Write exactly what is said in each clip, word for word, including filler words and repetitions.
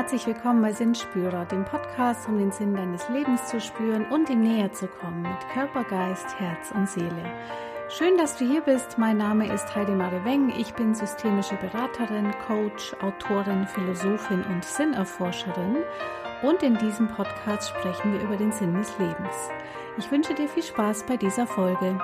Herzlich willkommen bei Sinnspürer, dem Podcast, um den Sinn deines Lebens zu spüren und ihm näher zu kommen mit Körper, Geist, Herz und Seele. Schön, dass du hier bist. Mein Name ist Heidemarie Weng. Ich bin systemische Beraterin, Coach, Autorin, Philosophin und Sinnerforscherin. Und in diesem Podcast sprechen wir über den Sinn des Lebens. Ich wünsche dir viel Spaß bei dieser Folge.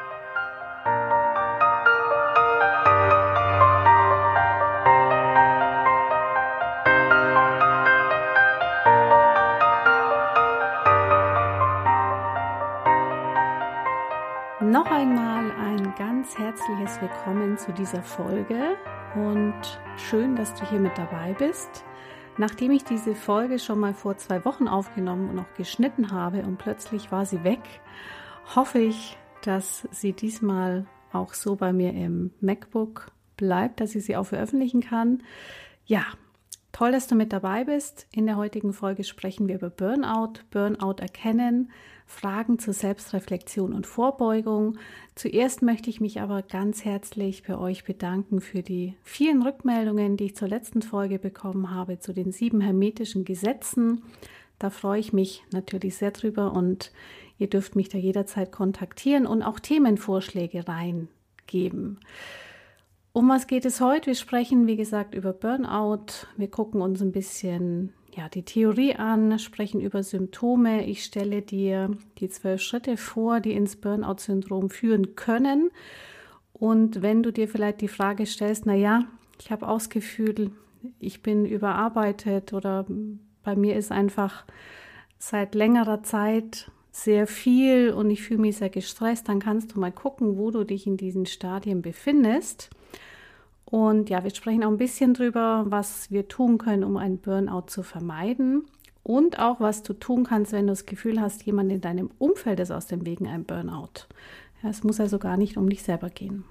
Noch einmal ein ganz herzliches Willkommen zu dieser Folge und schön, dass du hier mit dabei bist. Nachdem ich diese Folge schon mal vor zwei Wochen aufgenommen und auch geschnitten habe und plötzlich war sie weg, hoffe ich, dass sie diesmal auch so bei mir im MacBook bleibt, dass ich sie auch veröffentlichen kann. Ja, toll, dass du mit dabei bist. In der heutigen Folge sprechen wir über Burnout, Burnout erkennen, Fragen zur Selbstreflexion und Vorbeugung. Zuerst möchte ich mich aber ganz herzlich bei euch bedanken für die vielen Rückmeldungen, die ich zur letzten Folge bekommen habe, zu den sieben hermetischen Gesetzen. Da freue ich mich natürlich sehr drüber und ihr dürft mich da jederzeit kontaktieren und auch Themenvorschläge reingeben. Um was geht es heute? Wir sprechen, wie gesagt, über Burnout. Wir gucken uns ein bisschen ja, die Theorie an, sprechen über Symptome. Ich stelle dir die zwölf Schritte vor, die ins Burnout-Syndrom führen können. Und wenn du dir vielleicht die Frage stellst, naja, ich habe auch das Gefühl, ich bin überarbeitet oder bei mir ist einfach seit längerer Zeit sehr viel und ich fühle mich sehr gestresst, dann kannst du mal gucken, wo du dich in diesen Stadien befindest. Und ja, wir sprechen auch ein bisschen drüber, was wir tun können, um einen Burnout zu vermeiden und auch, was du tun kannst, wenn du das Gefühl hast, jemand in deinem Umfeld ist aus dem Weg in einem Burnout. Ja, es muss also gar nicht um dich selber gehen.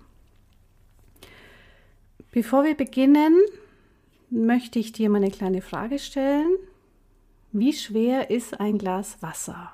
Bevor wir beginnen, möchte ich dir mal eine kleine Frage stellen. Wie schwer ist ein Glas Wasser?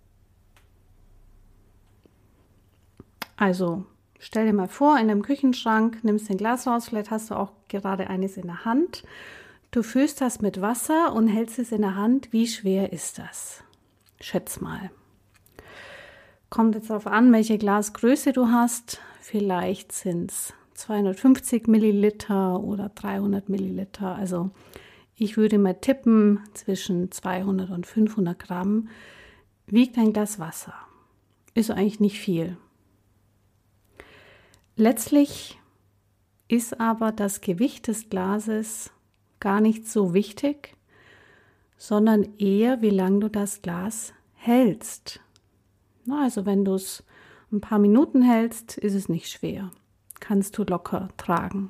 Also, stell dir mal vor, in einem Küchenschrank nimmst du ein Glas raus, vielleicht hast du auch gerade eines in der Hand. Du füllst das mit Wasser und hältst es in der Hand. Wie schwer ist das? Schätz mal. Kommt jetzt darauf an, welche Glasgröße du hast. Vielleicht sind es zweihundertfünfzig Milliliter oder dreihundert Milliliter. Also ich würde mal tippen, zwischen zweihundert und fünfhundert Gramm wiegt ein Glas Wasser. Ist eigentlich nicht viel. Letztlich ist aber das Gewicht des Glases gar nicht so wichtig, sondern eher, wie lange du das Glas hältst. Na, also wenn du es ein paar Minuten hältst, ist es nicht schwer. Kannst du locker tragen.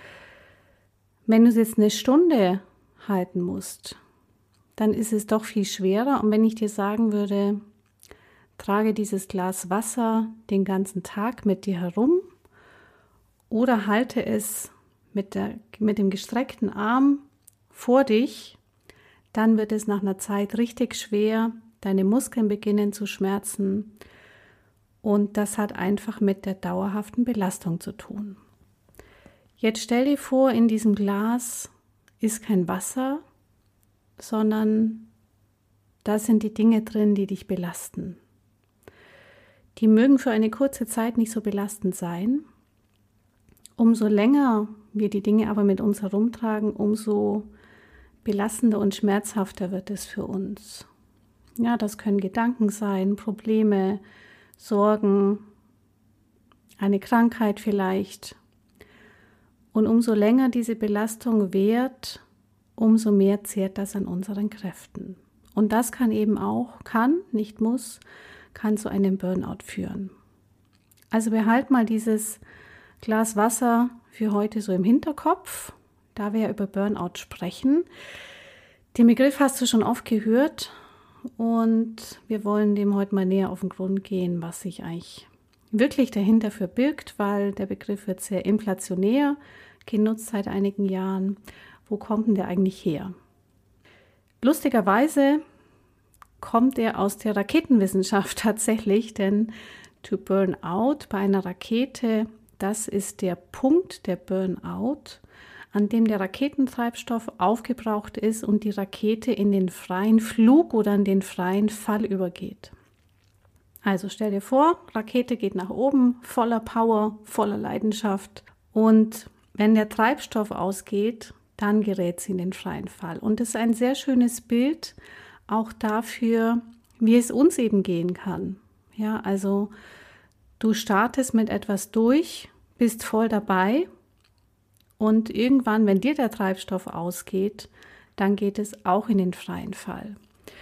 Wenn du es jetzt eine Stunde halten musst, dann ist es doch viel schwerer. Und wenn ich dir sagen würde, trage dieses Glas Wasser den ganzen Tag mit dir herum, oder halte es mit, der, mit dem gestreckten Arm vor dich, dann wird es nach einer Zeit richtig schwer, deine Muskeln beginnen zu schmerzen und das hat einfach mit der dauerhaften Belastung zu tun. Jetzt stell dir vor, in diesem Glas ist kein Wasser, sondern da sind die Dinge drin, die dich belasten. Die mögen für eine kurze Zeit nicht so belastend sein. Umso länger wir die Dinge aber mit uns herumtragen, umso belastender und schmerzhafter wird es für uns. Ja, das können Gedanken sein, Probleme, Sorgen, eine Krankheit vielleicht. Und umso länger diese Belastung währt, umso mehr zehrt das an unseren Kräften. Und das kann eben auch, kann, nicht muss, kann zu einem Burnout führen. Also behalt mal dieses Glas Wasser für heute so im Hinterkopf, da wir ja über Burnout sprechen. Den Begriff hast du schon oft gehört und wir wollen dem heute mal näher auf den Grund gehen, was sich eigentlich wirklich dahinter verbirgt, weil der Begriff wird sehr inflationär genutzt seit einigen Jahren. Wo kommt denn der eigentlich her? Lustigerweise kommt er aus der Raketenwissenschaft tatsächlich, denn to burn out bei einer Rakete, das ist der Punkt der Burnout, an dem der Raketentreibstoff aufgebraucht ist und die Rakete in den freien Flug oder in den freien Fall übergeht. Also stell dir vor, Rakete geht nach oben, voller Power, voller Leidenschaft, und wenn der Treibstoff ausgeht, dann gerät sie in den freien Fall. Und das ist ein sehr schönes Bild auch dafür, wie es uns eben gehen kann. Ja, also du startest mit etwas durch, bist voll dabei und irgendwann, wenn dir der Treibstoff ausgeht, dann geht es auch in den freien Fall.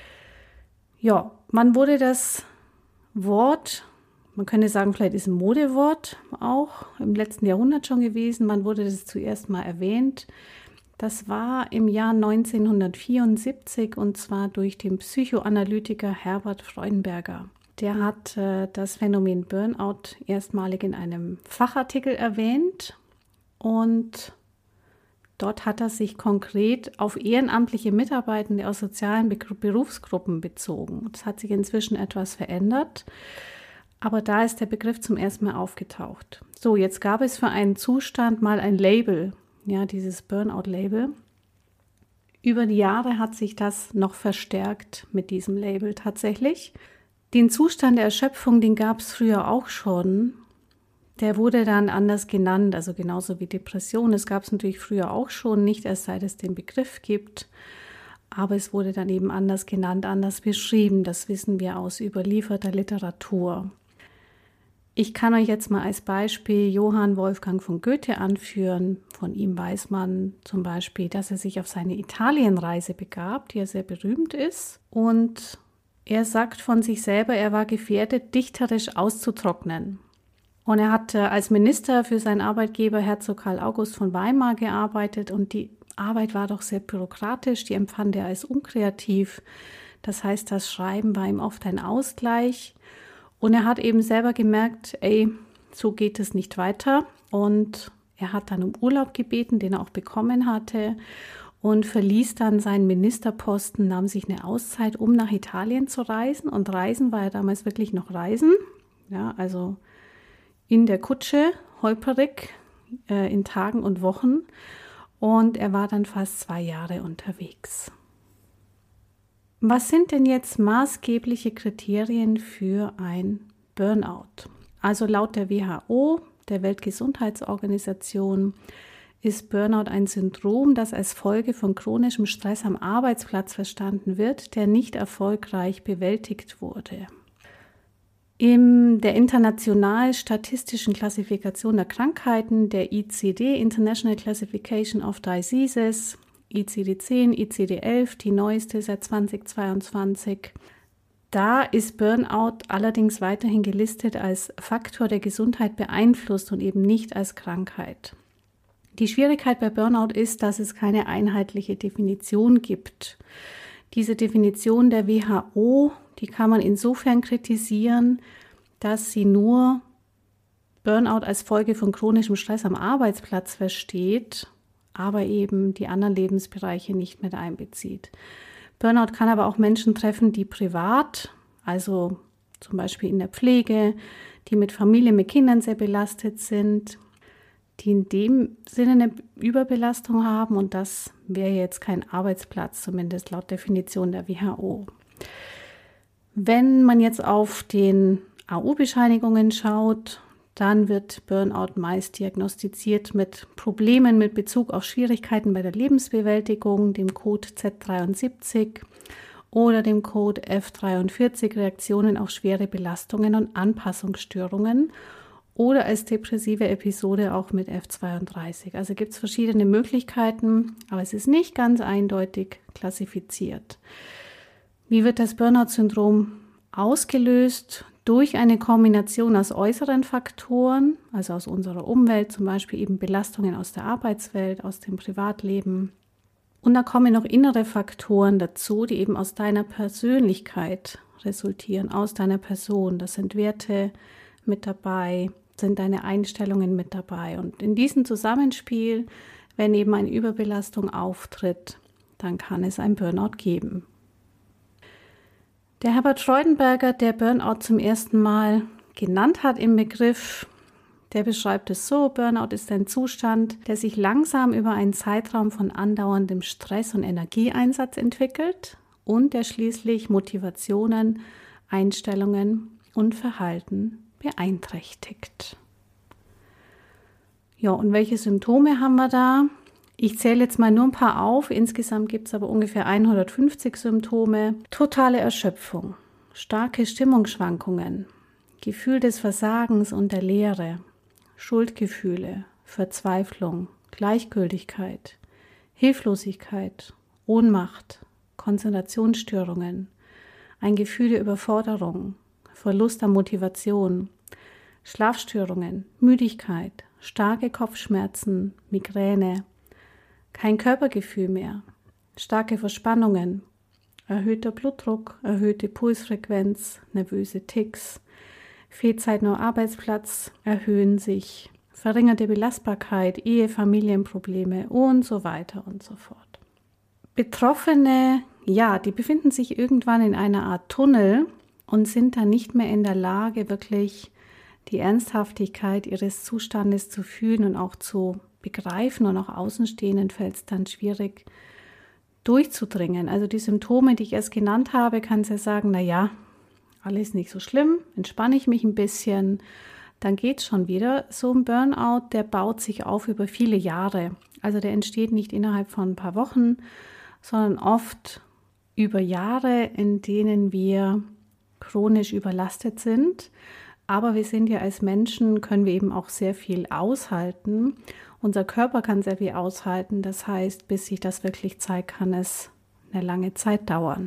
Ja, man wurde das Wort, man könnte sagen, vielleicht ist ein Modewort auch im letzten Jahrhundert schon gewesen, man wurde das zuerst mal erwähnt. Das war im Jahr neunzehnhundertvierundsiebzig und zwar durch den Psychoanalytiker Herbert Freudenberger. Der hat äh, das Phänomen Burnout erstmalig in einem Fachartikel erwähnt und dort hat er sich konkret auf ehrenamtliche Mitarbeitende aus sozialen Be- Berufsgruppen bezogen. Das hat sich inzwischen etwas verändert, aber da ist der Begriff zum ersten Mal aufgetaucht. So, jetzt gab es für einen Zustand mal ein Label, ja, dieses Burnout-Label. Über die Jahre hat sich das noch verstärkt mit diesem Label tatsächlich. Den Zustand der Erschöpfung, den gab es früher auch schon. Der wurde dann anders genannt, also genauso wie Depression. Das gab es natürlich früher auch schon, nicht erst seit es den Begriff gibt. Aber es wurde dann eben anders genannt, anders beschrieben. Das wissen wir aus überlieferter Literatur. Ich kann euch jetzt mal als Beispiel Johann Wolfgang von Goethe anführen. Von ihm weiß man zum Beispiel, dass er sich auf seine Italienreise begab, die ja sehr berühmt ist. Und er sagt von sich selber, er war gefährdet, dichterisch auszutrocknen. Und er hat als Minister für seinen Arbeitgeber Herzog Karl August von Weimar gearbeitet und die Arbeit war doch sehr bürokratisch, die empfand er als unkreativ. Das heißt, das Schreiben war ihm oft ein Ausgleich. Und er hat eben selber gemerkt, ey, so geht es nicht weiter. Und er hat dann um Urlaub gebeten, den er auch bekommen hatte, und verließ dann seinen Ministerposten, nahm sich eine Auszeit, um nach Italien zu reisen. Und Reisen war ja damals wirklich noch Reisen, ja, also in der Kutsche, holperig, äh, in Tagen und Wochen. Und er war dann fast zwei Jahre unterwegs. Was sind denn jetzt maßgebliche Kriterien für ein Burnout? Also laut der W H O, der Weltgesundheitsorganisation, ist Burnout ein Syndrom, das als Folge von chronischem Stress am Arbeitsplatz verstanden wird, der nicht erfolgreich bewältigt wurde. In der internationalen statistischen Klassifikation der Krankheiten, der I C D, International Classification of Diseases, I C D zehn, I C D elf, die neueste seit zweitausendzweiundzwanzig. Da ist Burnout allerdings weiterhin gelistet als Faktor, der Gesundheit beeinflusst und eben nicht als Krankheit. Die Schwierigkeit bei Burnout ist, dass es keine einheitliche Definition gibt. Diese Definition der W H O, die kann man insofern kritisieren, dass sie nur Burnout als Folge von chronischem Stress am Arbeitsplatz versteht, aber eben die anderen Lebensbereiche nicht mit einbezieht. Burnout kann aber auch Menschen treffen, die privat, also zum Beispiel in der Pflege, die mit Familie, mit Kindern sehr belastet sind, die in dem Sinne eine Überbelastung haben, und das wäre jetzt kein Arbeitsplatz, zumindest laut Definition der W H O. Wenn man jetzt auf den A U-Bescheinigungen schaut, dann wird Burnout meist diagnostiziert mit Problemen mit Bezug auf Schwierigkeiten bei der Lebensbewältigung, dem Code Z dreiundsiebzig oder dem Code F dreiundvierzig, Reaktionen auf schwere Belastungen und Anpassungsstörungen, oder als depressive Episode auch mit F zweiunddreißig. Also gibt es verschiedene Möglichkeiten, aber es ist nicht ganz eindeutig klassifiziert. Wie wird das Burnout-Syndrom ausgelöst? Durch eine Kombination aus äußeren Faktoren, also aus unserer Umwelt, zum Beispiel eben Belastungen aus der Arbeitswelt, aus dem Privatleben. Und da kommen noch innere Faktoren dazu, die eben aus deiner Persönlichkeit resultieren, aus deiner Person. Das sind Werte mit dabei, sind deine Einstellungen mit dabei. Und in diesem Zusammenspiel, wenn eben eine Überbelastung auftritt, dann kann es ein Burnout geben. Der Herbert Freudenberger, der Burnout zum ersten Mal genannt hat im Begriff, der beschreibt es so: Burnout ist ein Zustand, der sich langsam über einen Zeitraum von andauerndem Stress und Energieeinsatz entwickelt und der schließlich Motivationen, Einstellungen und Verhalten beeinträchtigt. Ja, und welche Symptome haben wir da? Ich zähle jetzt mal nur ein paar auf. Insgesamt gibt es aber ungefähr hundertfünfzig Symptome. Totale Erschöpfung, starke Stimmungsschwankungen, Gefühl des Versagens und der Leere, Schuldgefühle, Verzweiflung, Gleichgültigkeit, Hilflosigkeit, Ohnmacht, Konzentrationsstörungen, ein Gefühl der Überforderung, Verlust an Motivation, Schlafstörungen, Müdigkeit, starke Kopfschmerzen, Migräne, kein Körpergefühl mehr, starke Verspannungen, erhöhter Blutdruck, erhöhte Pulsfrequenz, nervöse Tics, Fehlzeiten am Arbeitsplatz erhöhen sich, verringerte Belastbarkeit, Ehe, Familienprobleme und so weiter und so fort. Betroffene, ja, die befinden sich irgendwann in einer Art Tunnel und sind dann nicht mehr in der Lage, wirklich die Ernsthaftigkeit ihres Zustandes zu fühlen und auch zu begreifen, und auch Außenstehenden fällt es dann schwierig durchzudringen. Also die Symptome, die ich erst genannt habe, kann sie sagen, na ja, alles nicht so schlimm, entspanne ich mich ein bisschen, dann geht es schon wieder. So ein Burnout, der baut sich auf über viele Jahre. Also der entsteht nicht innerhalb von ein paar Wochen, sondern oft über Jahre, in denen wir chronisch überlastet sind. Aber wir sind ja als Menschen, können wir eben auch sehr viel aushalten. Unser Körper kann sehr viel aushalten. Das heißt, bis sich das wirklich zeigt, kann es eine lange Zeit dauern.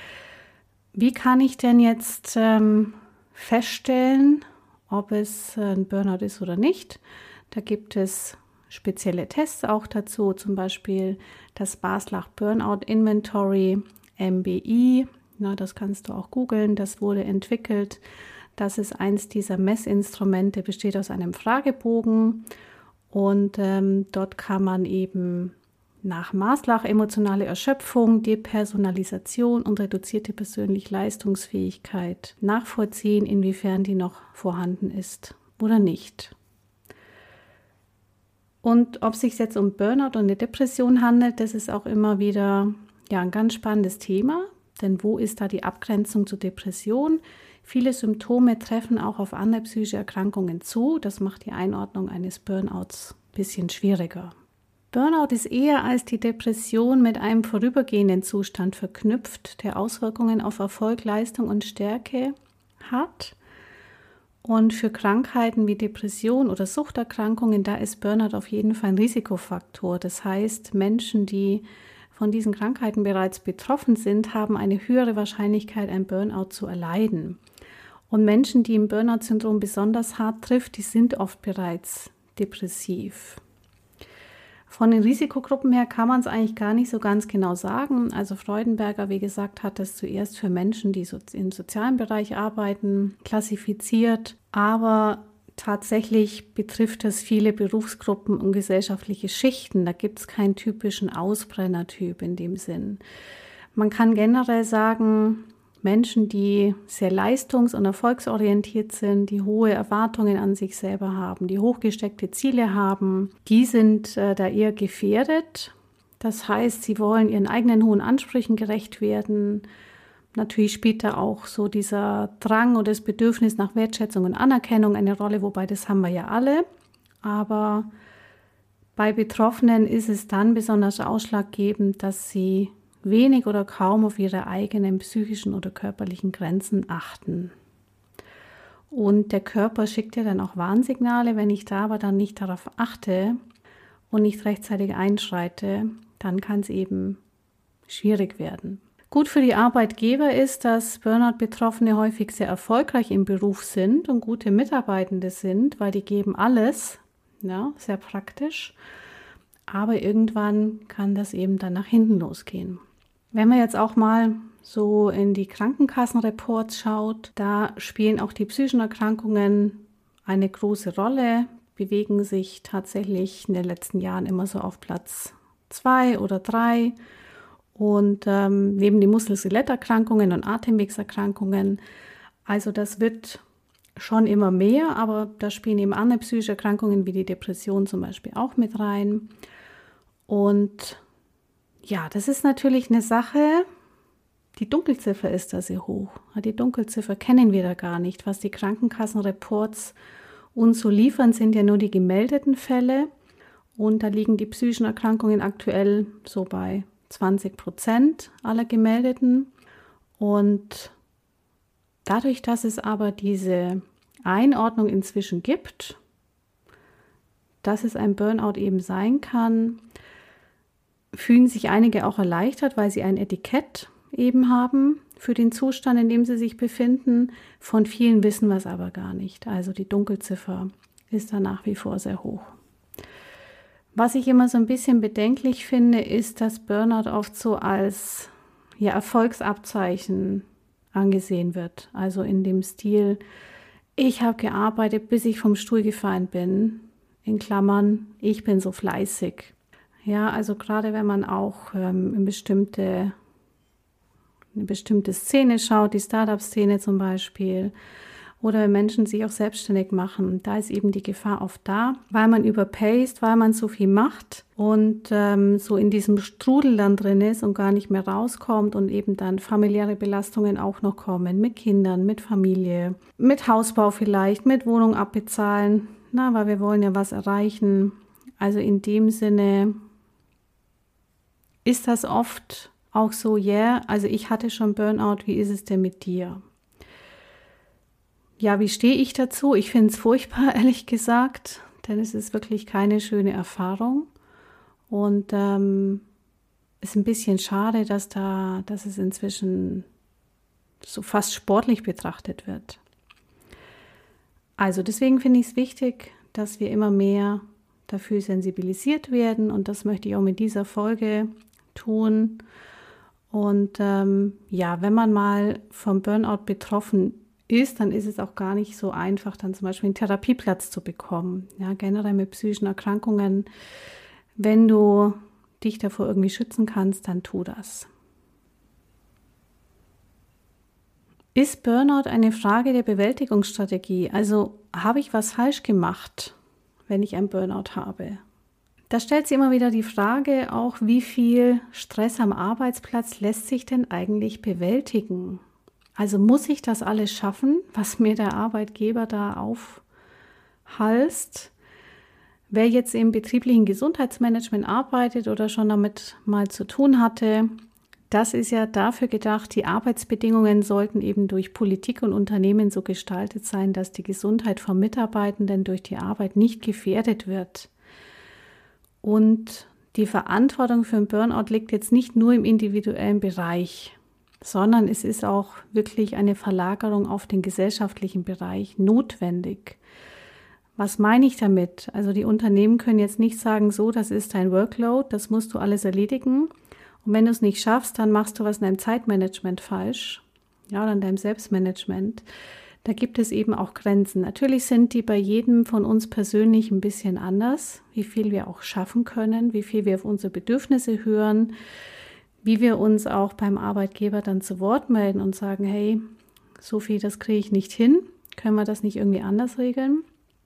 Wie kann ich denn jetzt ähm, feststellen, ob es ein Burnout ist oder nicht? Da gibt es spezielle Tests auch dazu, zum Beispiel das Maslach Burnout Inventory, M B I. Na, das kannst du auch googeln, das wurde entwickelt. Das ist eins dieser Messinstrumente, besteht aus einem Fragebogen und ähm, dort kann man eben nach Maslach emotionale Erschöpfung, Depersonalisation und reduzierte persönliche Leistungsfähigkeit nachvollziehen, inwiefern die noch vorhanden ist oder nicht. Und ob es sich jetzt um Burnout oder eine Depression handelt, das ist auch immer wieder ja, ein ganz spannendes Thema. Denn wo ist da die Abgrenzung zur Depression? Viele Symptome treffen auch auf andere psychische Erkrankungen zu. Das macht die Einordnung eines Burnouts ein bisschen schwieriger. Burnout ist eher als die Depression mit einem vorübergehenden Zustand verknüpft, der Auswirkungen auf Erfolg, Leistung und Stärke hat. Und für Krankheiten wie Depression oder Suchterkrankungen, da ist Burnout auf jeden Fall ein Risikofaktor. Das heißt, Menschen, die von diesen Krankheiten bereits betroffen sind, haben eine höhere Wahrscheinlichkeit, ein Burnout zu erleiden. Und Menschen, die im Burnout-Syndrom besonders hart trifft, die sind oft bereits depressiv. Von den Risikogruppen her kann man es eigentlich gar nicht so ganz genau sagen. Also Freudenberger, wie gesagt, hat das zuerst für Menschen, die so im sozialen Bereich arbeiten, klassifiziert. Aber tatsächlich betrifft es viele Berufsgruppen und gesellschaftliche Schichten. Da gibt es keinen typischen Ausbrennertyp in dem Sinn. Man kann generell sagen, Menschen, die sehr leistungs- und erfolgsorientiert sind, die hohe Erwartungen an sich selber haben, die hochgesteckte Ziele haben, die sind äh, da eher gefährdet. Das heißt, sie wollen ihren eigenen hohen Ansprüchen gerecht werden. Natürlich spielt da auch so dieser Drang oder das Bedürfnis nach Wertschätzung und Anerkennung eine Rolle, wobei das haben wir ja alle. Aber bei Betroffenen ist es dann besonders ausschlaggebend, dass sie wenig oder kaum auf ihre eigenen psychischen oder körperlichen Grenzen achten. Und der Körper schickt ja dann auch Warnsignale. Wenn ich da aber dann nicht darauf achte und nicht rechtzeitig einschreite, dann kann es eben schwierig werden. Gut für die Arbeitgeber ist, dass Burnout-Betroffene häufig sehr erfolgreich im Beruf sind und gute Mitarbeitende sind, weil die geben alles, ja, sehr praktisch. Aber irgendwann kann das eben dann nach hinten losgehen. Wenn man jetzt auch mal so in die Krankenkassenreports schaut, da spielen auch die psychischen Erkrankungen eine große Rolle, bewegen sich tatsächlich in den letzten Jahren immer so auf Platz zwei oder drei. Und ähm, neben die Muskel-Skeletterkrankungen und Atemwegserkrankungen, also das wird schon immer mehr, aber da spielen eben andere psychische Erkrankungen wie die Depression zum Beispiel auch mit rein. Und ja, das ist natürlich eine Sache, die Dunkelziffer ist da sehr hoch. Die Dunkelziffer kennen wir da gar nicht. Was die Krankenkassenreports uns so liefern, sind ja nur die gemeldeten Fälle. Und da liegen die psychischen Erkrankungen aktuell so bei zwanzig Prozent aller Gemeldeten. Und dadurch, dass es aber diese Einordnung inzwischen gibt, dass es ein Burnout eben sein kann, fühlen sich einige auch erleichtert, weil sie ein Etikett eben haben für den Zustand, in dem sie sich befinden. Von vielen wissen wir es aber gar nicht. Also die Dunkelziffer ist da nach wie vor sehr hoch. Was ich immer so ein bisschen bedenklich finde, ist, dass Burnout oft so als ja, Erfolgsabzeichen angesehen wird. Also in dem Stil, ich habe gearbeitet, bis ich vom Stuhl gefallen bin. In Klammern, ich bin so fleißig. Ja, also gerade wenn man auch ähm, in bestimmte, eine bestimmte Szene schaut, die Startup-Szene zum Beispiel, oder wenn Menschen sich auch selbstständig machen, da ist eben die Gefahr oft da, weil man überpaced, weil man so viel macht und ähm, so in diesem Strudel dann drin ist und gar nicht mehr rauskommt und eben dann familiäre Belastungen auch noch kommen, mit Kindern, mit Familie, mit Hausbau vielleicht, mit Wohnung abbezahlen, na, weil wir wollen ja was erreichen. Also in dem Sinne ist das oft auch so, ja, yeah, also ich hatte schon Burnout, wie ist es denn mit dir? Ja, wie stehe ich dazu? Ich finde es furchtbar, ehrlich gesagt, denn es ist wirklich keine schöne Erfahrung und ähm, ist ein bisschen schade, dass da, dass es inzwischen so fast sportlich betrachtet wird. Also deswegen finde ich es wichtig, dass wir immer mehr dafür sensibilisiert werden und das möchte ich auch mit dieser Folge tun. Und ähm, ja, wenn man mal vom Burnout betroffen ist, dann ist es auch gar nicht so einfach, dann zum Beispiel einen Therapieplatz zu bekommen. Ja, generell mit psychischen Erkrankungen. Wenn du dich davor irgendwie schützen kannst, dann tu das. Ist Burnout eine Frage der Bewältigungsstrategie? Also habe ich was falsch gemacht, wenn ich einen Burnout habe? Da stellt sich immer wieder die Frage auch, wie viel Stress am Arbeitsplatz lässt sich denn eigentlich bewältigen? Also muss ich das alles schaffen, was mir der Arbeitgeber da aufhalst? Wer jetzt im betrieblichen Gesundheitsmanagement arbeitet oder schon damit mal zu tun hatte, das ist ja dafür gedacht, die Arbeitsbedingungen sollten eben durch Politik und Unternehmen so gestaltet sein, dass die Gesundheit von Mitarbeitenden durch die Arbeit nicht gefährdet wird. Und die Verantwortung für einen Burnout liegt jetzt nicht nur im individuellen Bereich, sondern es ist auch wirklich eine Verlagerung auf den gesellschaftlichen Bereich notwendig. Was meine ich damit? Also die Unternehmen können jetzt nicht sagen, so, das ist dein Workload, das musst du alles erledigen. Und wenn du es nicht schaffst, dann machst du was in deinem Zeitmanagement falsch, ja, oder in deinem Selbstmanagement. Da gibt es eben auch Grenzen. Natürlich sind die bei jedem von uns persönlich ein bisschen anders, wie viel wir auch schaffen können, wie viel wir auf unsere Bedürfnisse hören, wie wir uns auch beim Arbeitgeber dann zu Wort melden und sagen, hey, so viel, das kriege ich nicht hin, können wir das nicht irgendwie anders regeln?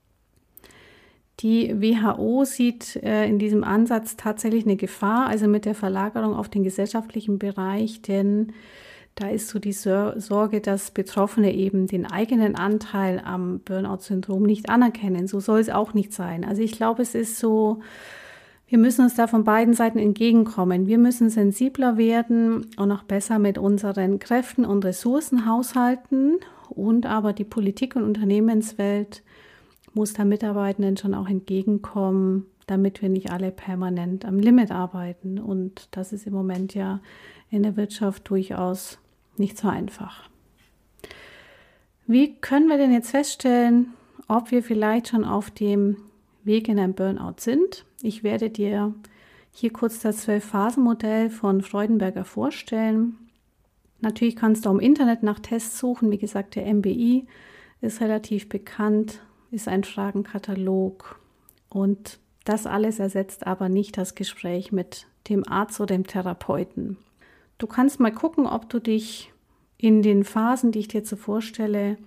Die W H O sieht äh, in diesem Ansatz tatsächlich eine Gefahr, also mit der Verlagerung auf den gesellschaftlichen Bereich, denn da ist so die Sorge, dass Betroffene eben den eigenen Anteil am Burnout-Syndrom nicht anerkennen. So soll es auch nicht sein. Also ich glaube, es ist so, wir müssen uns da von beiden Seiten entgegenkommen. Wir müssen sensibler werden und auch besser mit unseren Kräften und Ressourcen haushalten. Und aber die Politik und Unternehmenswelt muss da Mitarbeitenden schon auch entgegenkommen, damit wir nicht alle permanent am Limit arbeiten. Und das ist im Moment ja in der Wirtschaft durchaus nicht so einfach. Wie können wir denn jetzt feststellen, ob wir vielleicht schon auf dem Weg in ein Burnout sind? Ich werde dir hier kurz das Zwölf-Phasen-Modell von Freudenberger vorstellen. Natürlich kannst du auch im Internet nach Tests suchen. Wie gesagt, der M B I ist relativ bekannt, ist ein Fragenkatalog. Und das alles ersetzt aber nicht das Gespräch mit dem Arzt oder dem Therapeuten. Du kannst mal gucken, ob du dich in den Phasen, die ich dir so vorstelle,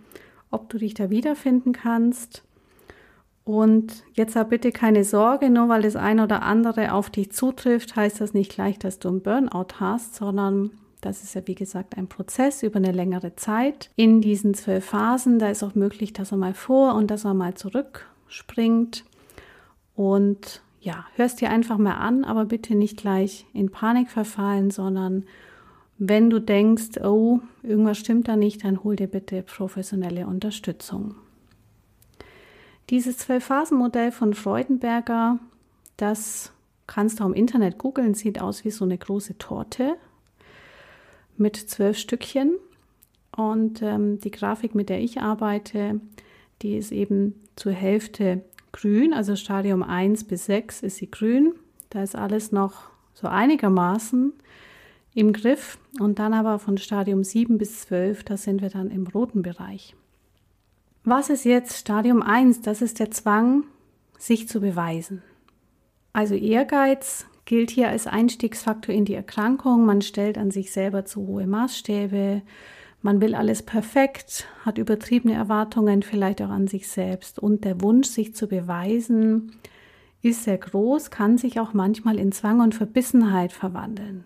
ob du dich da wiederfinden kannst. Und jetzt hab bitte keine Sorge, nur weil das eine oder andere auf dich zutrifft, heißt das nicht gleich, dass du einen Burnout hast, sondern das ist ja wie gesagt ein Prozess über eine längere Zeit. In diesen zwölf Phasen, da ist auch möglich, dass er mal vor und dass er mal zurückspringt. Und ja, hörst dir einfach mal an, aber bitte nicht gleich in Panik verfallen, sondern wenn du denkst, oh, irgendwas stimmt da nicht, dann hol dir bitte professionelle Unterstützung. Dieses Zwölf-Phasen-Modell von Freudenberger, das kannst du auch im Internet googeln, sieht aus wie so eine große Torte mit zwölf Stückchen. Und ähm, die Grafik, mit der ich arbeite, die ist eben zur Hälfte grün, also Stadium eins bis sechs ist sie grün. Da ist alles noch so einigermaßen im Griff. Und dann aber von Stadium sieben bis zwölf, da sind wir dann im roten Bereich. Was ist jetzt Stadium eins? Das ist der Zwang, sich zu beweisen. Also Ehrgeiz gilt hier als Einstiegsfaktor in die Erkrankung. Man stellt an sich selber zu hohe Maßstäbe. Man will alles perfekt, hat übertriebene Erwartungen vielleicht auch an sich selbst. Und der Wunsch, sich zu beweisen, ist sehr groß, kann sich auch manchmal in Zwang und Verbissenheit verwandeln.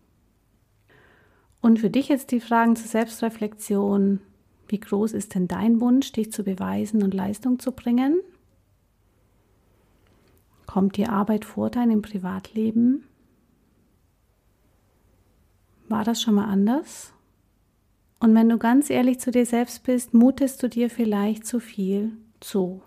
Und für dich jetzt die Fragen zur Selbstreflexion. Wie groß ist denn dein Wunsch, dich zu beweisen und Leistung zu bringen? Kommt die Arbeit vor deinem Privatleben? War das schon mal anders? Und wenn du ganz ehrlich zu dir selbst bist, mutest du dir vielleicht zu viel zu.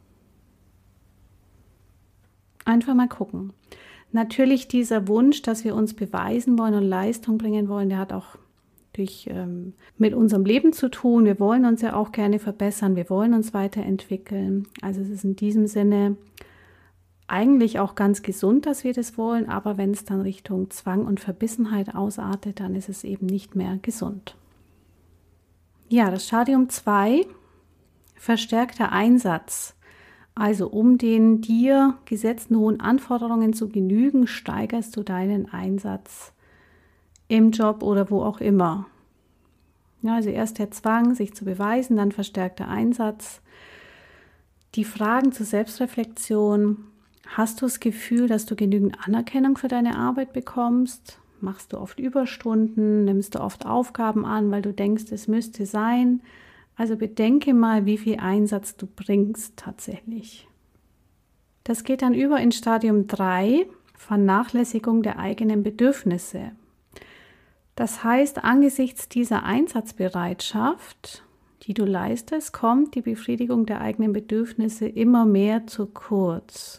Einfach mal gucken. Natürlich dieser Wunsch, dass wir uns beweisen wollen und Leistung bringen wollen, der hat auch durch, ähm, mit unserem Leben zu tun. Wir wollen uns ja auch gerne verbessern, wir wollen uns weiterentwickeln. Also es ist in diesem Sinne eigentlich auch ganz gesund, dass wir das wollen, aber wenn es dann Richtung Zwang und Verbissenheit ausartet, dann ist es eben nicht mehr gesund. Ja, das Stadium zwei, verstärkter Einsatz. Also um den dir gesetzten hohen Anforderungen zu genügen, steigerst du deinen Einsatz im Job oder wo auch immer. Ja, also erst der Zwang, sich zu beweisen, dann verstärkter Einsatz. Die Fragen zur Selbstreflexion. Hast du das Gefühl, dass du genügend Anerkennung für deine Arbeit bekommst? Machst du oft Überstunden? Nimmst du oft Aufgaben an, weil du denkst, es müsste sein? Also bedenke mal, wie viel Einsatz du bringst tatsächlich. Das geht dann über in Stadium drei, Vernachlässigung der eigenen Bedürfnisse. Das heißt, angesichts dieser Einsatzbereitschaft, die du leistest, kommt die Befriedigung der eigenen Bedürfnisse immer mehr zu kurz.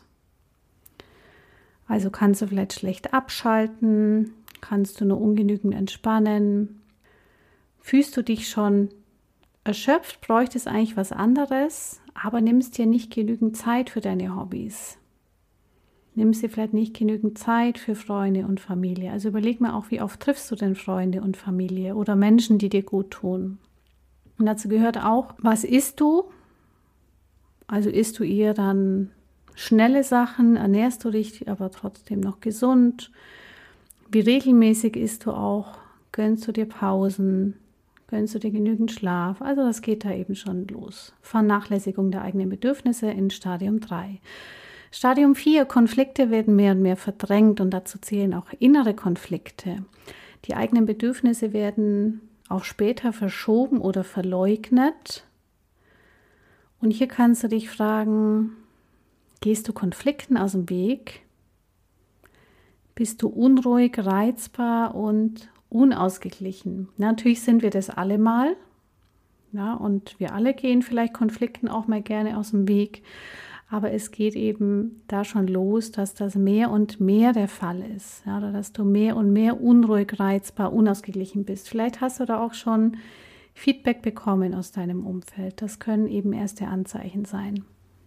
Also kannst du vielleicht schlecht abschalten, kannst du nur ungenügend entspannen. Fühlst du dich schon erschöpft, bräuchtest eigentlich was anderes, aber nimmst dir nicht genügend Zeit für deine Hobbys. Nimmst dir vielleicht nicht genügend Zeit für Freunde und Familie. Also überleg mal auch, wie oft triffst du denn Freunde und Familie oder Menschen, die dir gut tun. Und dazu gehört auch, was isst du? Also isst du eher dann schnelle Sachen, ernährst du dich aber trotzdem noch gesund? Wie regelmäßig isst du auch? Gönnst du dir Pausen? Gönnst du dir genügend Schlaf? Also das geht da eben schon los. Vernachlässigung der eigenen Bedürfnisse in Stadium drei. Stadium vier, Konflikte werden mehr und mehr verdrängt und dazu zählen auch innere Konflikte. Die eigenen Bedürfnisse werden auch später verschoben oder verleugnet. Und hier kannst du dich fragen, gehst du Konflikten aus dem Weg? Bist du unruhig, reizbar und unausgeglichen? Natürlich sind wir das alle mal. Ja, und wir alle gehen vielleicht Konflikten auch mal gerne aus dem Weg. Aber es geht eben da schon los, dass das mehr und mehr der Fall ist. Ja, oder dass du mehr und mehr unruhig, reizbar, unausgeglichen bist. Vielleicht hast du da auch schon Feedback bekommen aus deinem Umfeld. Das können eben erste Anzeichen sein.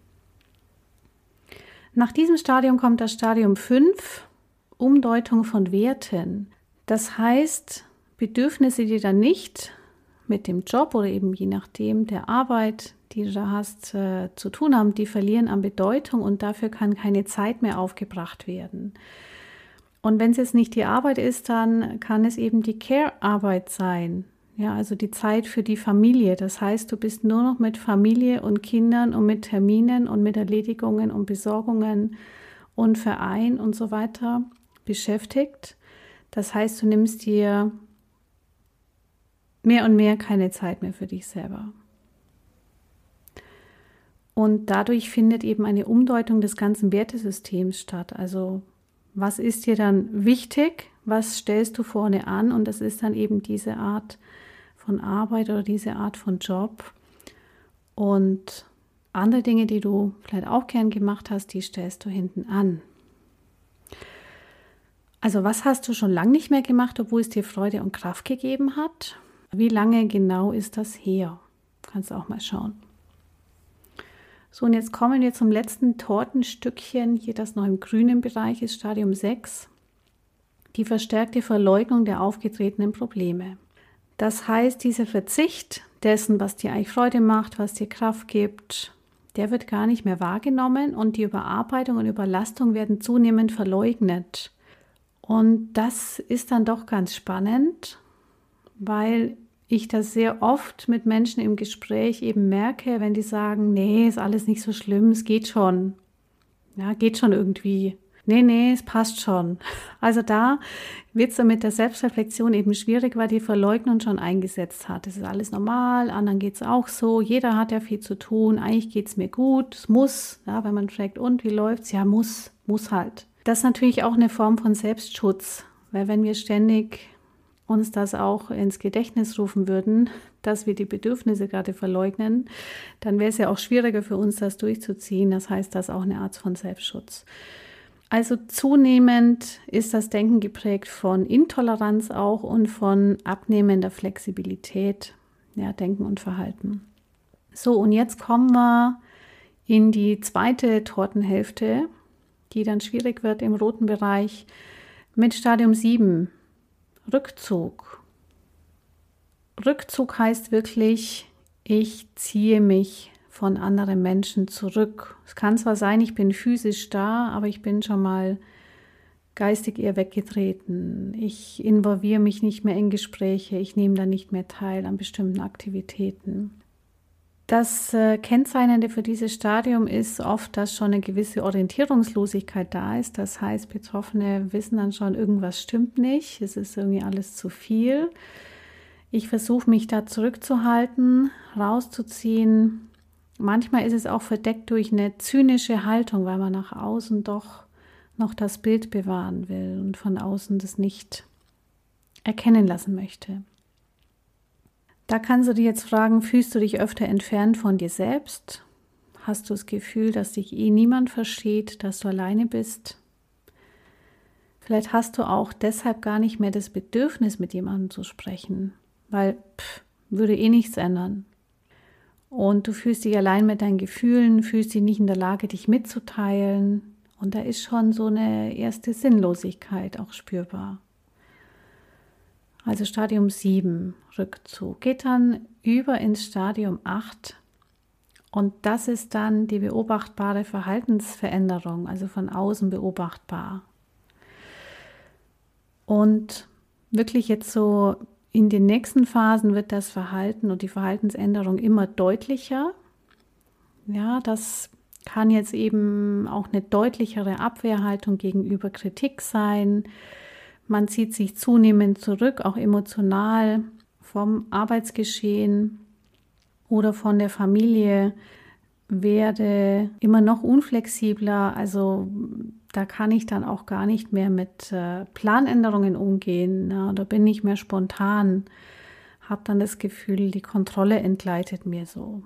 Nach diesem Stadium kommt das Stadium fünf, Umdeutung von Werten. Das heißt, Bedürfnisse, die dann nicht mit dem Job oder eben je nachdem der Arbeit, die du da hast, äh, zu tun haben, die verlieren an Bedeutung und dafür kann keine Zeit mehr aufgebracht werden. Und wenn es jetzt nicht die Arbeit ist, dann kann es eben die Care-Arbeit sein. Ja, also die Zeit für die Familie. Das heißt, du bist nur noch mit Familie und Kindern und mit Terminen und mit Erledigungen und Besorgungen und Verein und so weiter beschäftigt. Das heißt, du nimmst dir mehr und mehr keine Zeit mehr für dich selber. Und dadurch findet eben eine Umdeutung des ganzen Wertesystems statt. Also was ist dir dann wichtig? Was stellst du vorne an? Und das ist dann eben diese Art von Arbeit oder diese Art von Job. Und andere Dinge, die du vielleicht auch gern gemacht hast, die stellst du hinten an. Also was hast du schon lange nicht mehr gemacht, obwohl es dir Freude und Kraft gegeben hat? Wie lange genau ist das her? Kannst du auch mal schauen. So, und jetzt kommen wir zum letzten Tortenstückchen, hier das noch im grünen Bereich ist, Stadium sechs. Die verstärkte Verleugnung der aufgetretenen Probleme. Das heißt, dieser Verzicht dessen, was dir eigentlich Freude macht, was dir Kraft gibt, der wird gar nicht mehr wahrgenommen und die Überarbeitung und Überlastung werden zunehmend verleugnet. Und das ist dann doch ganz spannend, weil ich das sehr oft mit Menschen im Gespräch eben merke, wenn die sagen, nee, ist alles nicht so schlimm, es geht schon. Ja, geht schon irgendwie. Nee, nee, es passt schon. Also da wird es dann mit der Selbstreflexion eben schwierig, weil die Verleugnung schon eingesetzt hat. Es ist alles normal, anderen geht es auch so, jeder hat ja viel zu tun, eigentlich geht es mir gut, es muss, ja, wenn man fragt, und wie läuft's? Ja, muss, muss halt. Das ist natürlich auch eine Form von Selbstschutz, weil wenn wir ständig uns das auch ins Gedächtnis rufen würden, dass wir die Bedürfnisse gerade verleugnen, dann wäre es ja auch schwieriger für uns, das durchzuziehen. Das heißt, das ist auch eine Art von Selbstschutz. Also zunehmend ist das Denken geprägt von Intoleranz auch und von abnehmender Flexibilität, ja, Denken und Verhalten. So, und jetzt kommen wir in die zweite Tortenhälfte, die dann schwierig wird im roten Bereich mit Stadium sieben. Rückzug. Rückzug heißt wirklich, ich ziehe mich von anderen Menschen zurück. Es kann zwar sein, ich bin physisch da, aber ich bin schon mal geistig eher weggetreten. Ich involviere mich nicht mehr in Gespräche, ich nehme da nicht mehr teil an bestimmten Aktivitäten. Das äh, Kennzeichnende für dieses Stadium ist oft, dass schon eine gewisse Orientierungslosigkeit da ist. Das heißt, Betroffene wissen dann schon, irgendwas stimmt nicht, es ist irgendwie alles zu viel. Ich versuche mich da zurückzuhalten, rauszuziehen. Manchmal ist es auch verdeckt durch eine zynische Haltung, weil man nach außen doch noch das Bild bewahren will und von außen das nicht erkennen lassen möchte. Da kannst du dir jetzt fragen, fühlst du dich öfter entfernt von dir selbst? Hast du das Gefühl, dass dich eh niemand versteht, dass du alleine bist? Vielleicht hast du auch deshalb gar nicht mehr das Bedürfnis, mit jemandem zu sprechen, weil pff, würde eh nichts ändern. Und du fühlst dich allein mit deinen Gefühlen, fühlst dich nicht in der Lage, dich mitzuteilen. Und da ist schon so eine erste Sinnlosigkeit auch spürbar. Also Stadium sieben, Rückzug, geht dann über ins Stadium acht und das ist dann die beobachtbare Verhaltensveränderung, also von außen beobachtbar. Und wirklich jetzt so in den nächsten Phasen wird das Verhalten und die Verhaltensänderung immer deutlicher. Ja, das kann jetzt eben auch eine deutlichere Abwehrhaltung gegenüber Kritik sein. Man zieht sich zunehmend zurück, auch emotional vom Arbeitsgeschehen oder von der Familie, werde immer noch unflexibler. Also da kann ich dann auch gar nicht mehr mit äh, Planänderungen umgehen. Ja, da bin ich mehr spontan, habe dann das Gefühl, die Kontrolle entgleitet mir so.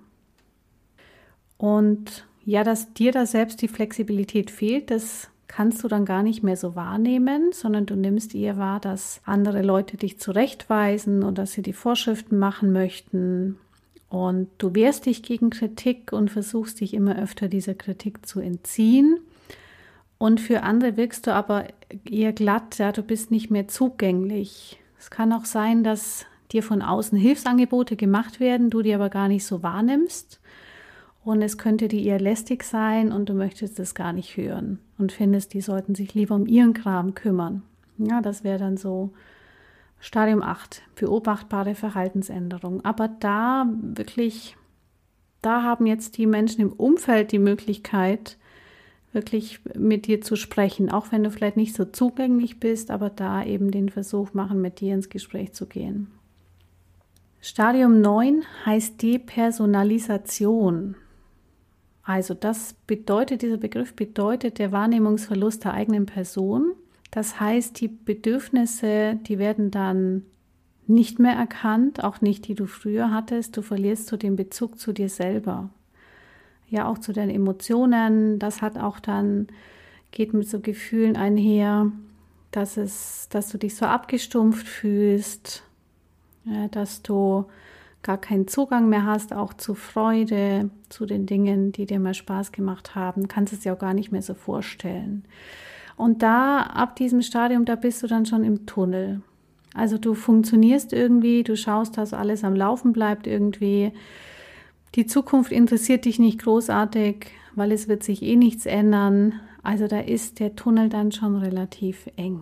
Und ja, dass dir da selbst die Flexibilität fehlt, das kannst du dann gar nicht mehr so wahrnehmen, sondern du nimmst eher wahr, dass andere Leute dich zurechtweisen oder dass sie die Vorschriften machen möchten. Und du wehrst dich gegen Kritik und versuchst dich immer öfter dieser Kritik zu entziehen. Und für andere wirkst du aber eher glatt, ja, du bist nicht mehr zugänglich. Es kann auch sein, dass dir von außen Hilfsangebote gemacht werden, du die aber gar nicht so wahrnimmst. Und es könnte dir eher lästig sein und du möchtest es gar nicht hören und findest, die sollten sich lieber um ihren Kram kümmern. Ja, das wäre dann so Stadium acht, beobachtbare Verhaltensänderung. Aber da wirklich, da haben jetzt die Menschen im Umfeld die Möglichkeit, wirklich mit dir zu sprechen, auch wenn du vielleicht nicht so zugänglich bist, aber da eben den Versuch machen, mit dir ins Gespräch zu gehen. Stadium neun heißt Depersonalisation. Also das bedeutet, dieser Begriff bedeutet der Wahrnehmungsverlust der eigenen Person. Das heißt, die Bedürfnisse, die werden dann nicht mehr erkannt, auch nicht, die du früher hattest. Du verlierst so den Bezug zu dir selber. Ja, auch zu deinen Emotionen. Das hat auch dann, geht mit so Gefühlen einher, dass es, dass du dich so abgestumpft fühlst, ja, dass du gar keinen Zugang mehr hast, auch zu Freude, zu den Dingen, die dir mal Spaß gemacht haben. Kannst es dir auch gar nicht mehr so vorstellen. Und da, ab diesem Stadium, da bist du dann schon im Tunnel. Also du funktionierst irgendwie, du schaust, dass alles am Laufen bleibt irgendwie. Die Zukunft interessiert dich nicht großartig, weil es wird sich eh nichts ändern. Also da ist der Tunnel dann schon relativ eng.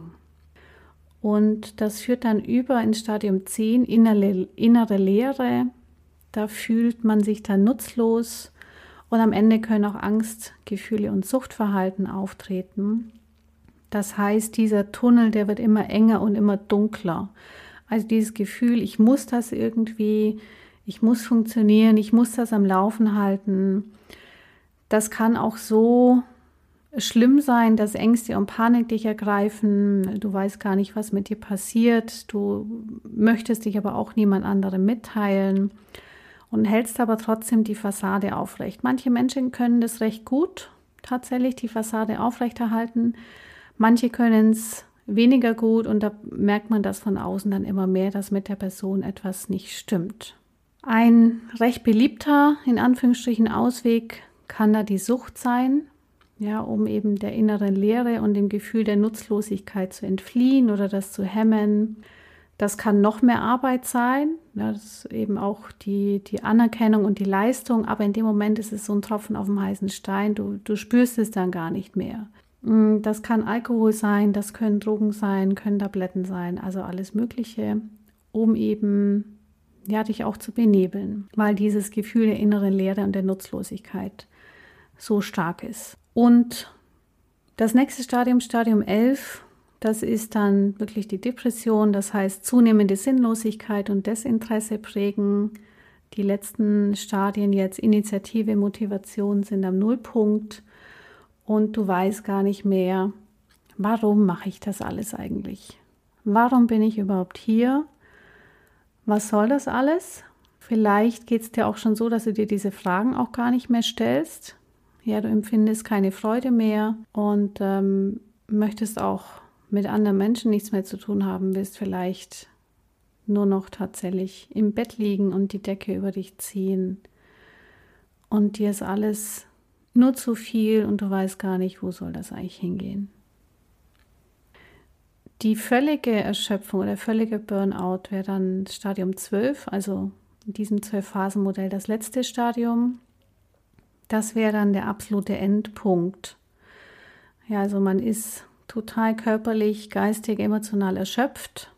Und das führt dann über ins Stadium zehn, innere, innere Leere. Da fühlt man sich dann nutzlos und am Ende können auch Angstgefühle und Suchtverhalten auftreten. Das heißt, dieser Tunnel, der wird immer enger und immer dunkler. Also dieses Gefühl, ich muss das irgendwie, ich muss funktionieren, ich muss das am Laufen halten. Das kann auch so schlimm sein, dass Ängste und Panik dich ergreifen. Du weißt gar nicht, was mit dir passiert. Du möchtest dich aber auch niemand anderem mitteilen und hältst aber trotzdem die Fassade aufrecht. Manche Menschen können das recht gut, tatsächlich die Fassade aufrechterhalten. Manche können es weniger gut und da merkt man das von außen dann immer mehr, dass mit der Person etwas nicht stimmt. Ein recht beliebter, in Anführungsstrichen, Ausweg kann da die Sucht sein. Ja, um eben der inneren Leere und dem Gefühl der Nutzlosigkeit zu entfliehen oder das zu hemmen. Das kann noch mehr Arbeit sein, ja, das ist eben auch die, die Anerkennung und die Leistung, aber in dem Moment ist es so ein Tropfen auf dem heißen Stein, du, du spürst es dann gar nicht mehr. Das kann Alkohol sein, das können Drogen sein, können Tabletten sein, also alles Mögliche, um eben ja, dich auch zu benebeln, weil dieses Gefühl der inneren Leere und der Nutzlosigkeit so stark ist. Und das nächste Stadium, Stadium elf, das ist dann wirklich die Depression, das heißt zunehmende Sinnlosigkeit und Desinteresse prägen. Die letzten Stadien jetzt Initiative, Motivation sind am Nullpunkt und du weißt gar nicht mehr, warum mache ich das alles eigentlich? Warum bin ich überhaupt hier? Was soll das alles? Vielleicht geht es dir auch schon so, dass du dir diese Fragen auch gar nicht mehr stellst. Ja, du empfindest keine Freude mehr und ähm, möchtest auch mit anderen Menschen nichts mehr zu tun haben, willst vielleicht nur noch tatsächlich im Bett liegen und die Decke über dich ziehen. Und dir ist alles nur zu viel und du weißt gar nicht, wo soll das eigentlich hingehen. Die völlige Erschöpfung oder völlige Burnout wäre dann Stadium zwölf, also in diesem zwölf-Phasen-Modell das letzte Stadium. Das wäre dann der absolute Endpunkt. Ja, also man ist total körperlich, geistig, emotional erschöpft.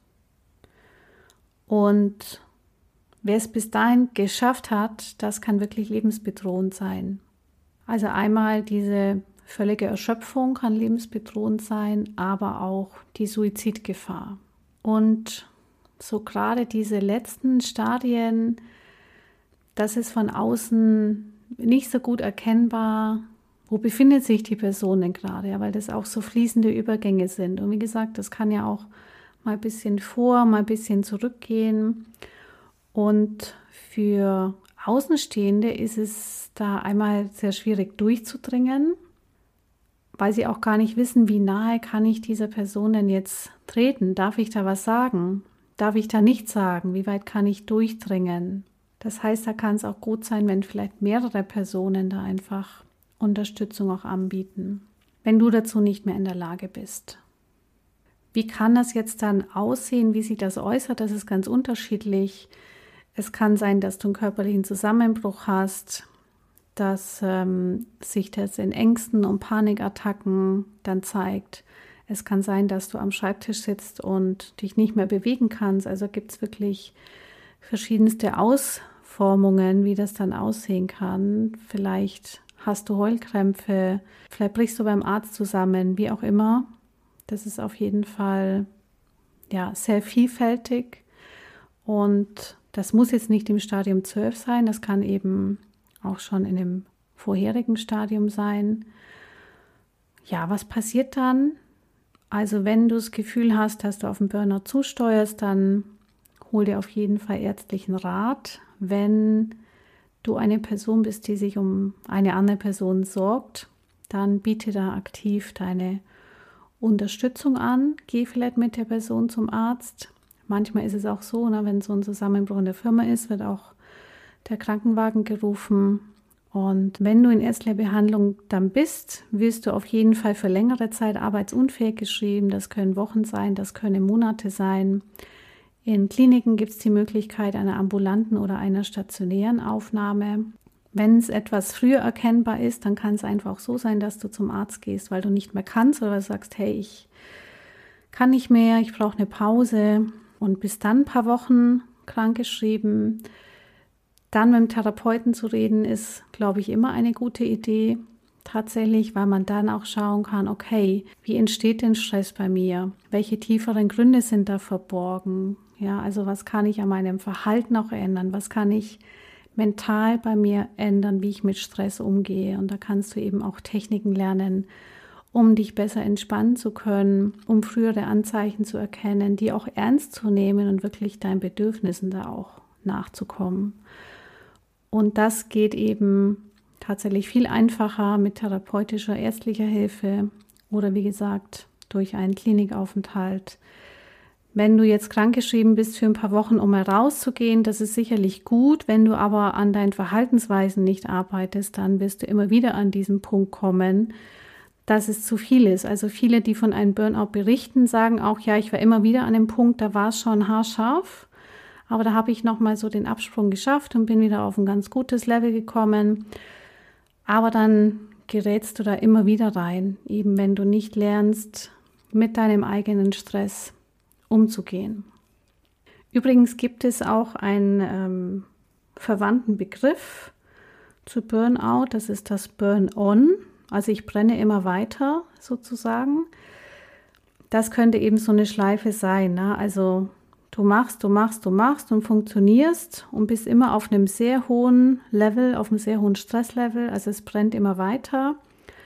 Und wer es bis dahin geschafft hat, das kann wirklich lebensbedrohend sein. Also einmal diese völlige Erschöpfung kann lebensbedrohend sein, aber auch die Suizidgefahr. Und so gerade diese letzten Stadien, das ist von außen nicht so gut erkennbar, wo befindet sich die Person denn gerade, ja, weil das auch so fließende Übergänge sind. Und wie gesagt, das kann ja auch mal ein bisschen vor, mal ein bisschen zurückgehen. Und für Außenstehende ist es da einmal sehr schwierig durchzudringen, weil sie auch gar nicht wissen, wie nahe kann ich dieser Person denn jetzt treten? Darf ich da was sagen? Darf ich da nichts sagen? Wie weit kann ich durchdringen? Das heißt, da kann es auch gut sein, wenn vielleicht mehrere Personen da einfach Unterstützung auch anbieten, wenn du dazu nicht mehr in der Lage bist. Wie kann das jetzt dann aussehen? Wie sich das äußert? Das ist ganz unterschiedlich. Es kann sein, dass du einen körperlichen Zusammenbruch hast, dass ähm, sich das in Ängsten und Panikattacken dann zeigt. Es kann sein, dass du am Schreibtisch sitzt und dich nicht mehr bewegen kannst. Also gibt es wirklich verschiedenste Ausformungen, wie das dann aussehen kann. Vielleicht hast du Heulkrämpfe, vielleicht brichst du beim Arzt zusammen, wie auch immer. Das ist auf jeden Fall ja, sehr vielfältig und das muss jetzt nicht im Stadium zwölf sein, das kann eben auch schon in dem vorherigen Stadium sein. Ja, was passiert dann? Also wenn du das Gefühl hast, dass du auf den Burnout zusteuerst, dann hol dir auf jeden Fall ärztlichen Rat. Wenn du eine Person bist, die sich um eine andere Person sorgt, dann biete da aktiv deine Unterstützung an. Geh vielleicht mit der Person zum Arzt. Manchmal ist es auch so, ne, wenn so ein Zusammenbruch in der Firma ist, wird auch der Krankenwagen gerufen. Und wenn du in ärztlicher Behandlung dann bist, wirst du auf jeden Fall für längere Zeit arbeitsunfähig geschrieben. Das können Wochen sein, das können Monate sein. In Kliniken gibt es die Möglichkeit einer ambulanten oder einer stationären Aufnahme. Wenn es etwas früher erkennbar ist, dann kann es einfach auch so sein, dass du zum Arzt gehst, weil du nicht mehr kannst oder sagst, hey, ich kann nicht mehr, ich brauche eine Pause und bist dann ein paar Wochen krankgeschrieben. Dann mit dem Therapeuten zu reden, ist, glaube ich, immer eine gute Idee. Tatsächlich, weil man dann auch schauen kann, okay, wie entsteht denn Stress bei mir? Welche tieferen Gründe sind da verborgen? Ja, also was kann ich an meinem Verhalten auch ändern? Was kann ich mental bei mir ändern, wie ich mit Stress umgehe? Und da kannst du eben auch Techniken lernen, um dich besser entspannen zu können, um frühere Anzeichen zu erkennen, die auch ernst zu nehmen und wirklich deinen Bedürfnissen da auch nachzukommen. Und das geht eben tatsächlich viel einfacher mit therapeutischer, ärztlicher Hilfe oder wie gesagt durch einen Klinikaufenthalt. Wenn du jetzt krankgeschrieben bist für ein paar Wochen, um mal rauszugehen, das ist sicherlich gut. Wenn du aber an deinen Verhaltensweisen nicht arbeitest, dann wirst du immer wieder an diesen Punkt kommen, dass es zu viel ist. Also viele, die von einem Burnout berichten, sagen auch, ja, ich war immer wieder an dem Punkt, da war es schon haarscharf. Aber da habe ich nochmal so den Absprung geschafft und bin wieder auf ein ganz gutes Level gekommen. Aber dann gerätst du da immer wieder rein, eben wenn du nicht lernst, mit deinem eigenen Stress umzugehen. Übrigens gibt es auch einen ähm, verwandten Begriff zu Burnout, das ist das Burn-on. Also ich brenne immer weiter sozusagen. Das könnte eben so eine Schleife sein, ne? Also du machst, du machst, du machst und funktionierst und bist immer auf einem sehr hohen Level, auf einem sehr hohen Stresslevel. Also es brennt immer weiter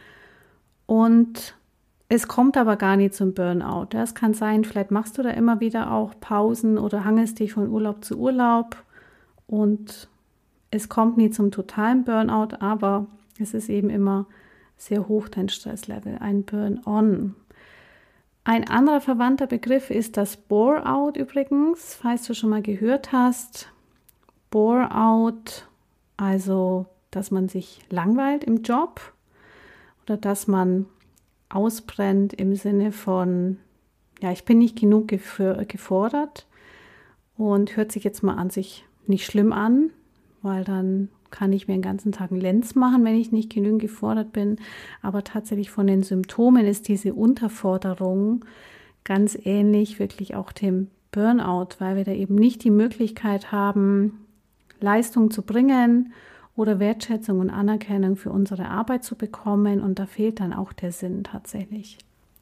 und es kommt aber gar nicht zum Burnout. Das kann sein, vielleicht machst du da immer wieder auch Pausen oder hangelst dich von Urlaub zu Urlaub und es kommt nie zum totalen Burnout, aber es ist eben immer sehr hoch, dein Stresslevel, ein Burn-on. Ein anderer verwandter Begriff ist das Bore-out übrigens, falls du schon mal gehört hast. Bore-out, also dass man sich langweilt im Job oder dass man ausbrennt im Sinne von, ja, ich bin nicht genug gefordert und hört sich jetzt mal an sich nicht schlimm an, weil dann kann ich mir den ganzen Tag einen Lenz machen, wenn ich nicht genügend gefordert bin. Aber tatsächlich von den Symptomen ist diese Unterforderung ganz ähnlich wirklich auch dem Burnout, weil wir da eben nicht die Möglichkeit haben, Leistung zu bringen oder Wertschätzung und Anerkennung für unsere Arbeit zu bekommen. Und da fehlt dann auch der Sinn tatsächlich.